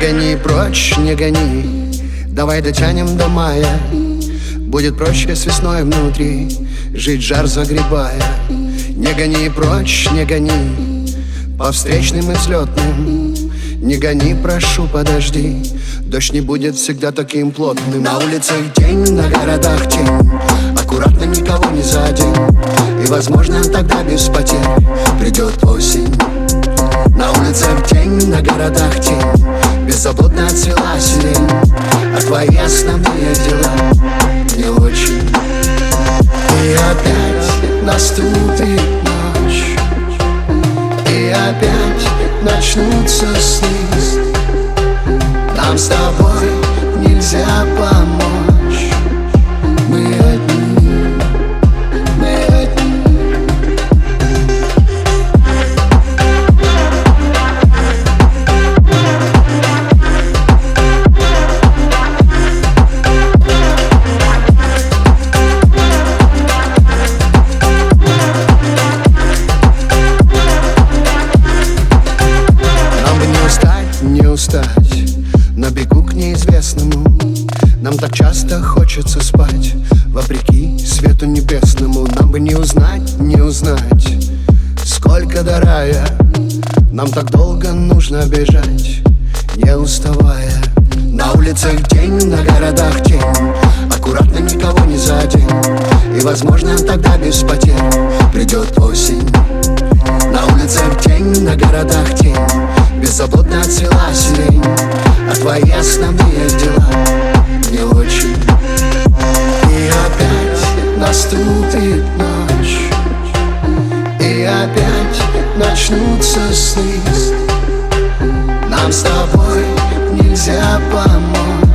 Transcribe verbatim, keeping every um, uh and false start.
гони прочь, не гони, давай дотянем до мая. Будет проще с весной внутри жить, жар загребая. Не гони прочь, не гони, по встречным и взлетным. Не гони, прошу, подожди, дождь не будет всегда таким плотным. На улицах день, на городах тень, аккуратно, никого не задень. И, возможно, тогда без потерь придет осень. На улицах день, на городах тень, беззаботно отцвела сирень. А твои основные дела не очень. И опять наступит ночь, и опять начнутся сны. Нам с тобой нельзя помочь. Мы одни, мы одни. Не устать на бегу к неизвестному. Нам так часто хочется спать вопреки свету небесному. Нам бы не узнать, не узнать, сколько до рая. Нам так долго нужно бежать, не уставая. На улицах день, на городах тень, аккуратно, никого не задень. И, возможно, тогда без потерь придет осень. На улицах день, на городах тень, беззаботно отцвела сирень. А твои основные дела не очень. И опять наступит ночь, и опять начнутся сны. Нам с тобой нельзя помочь.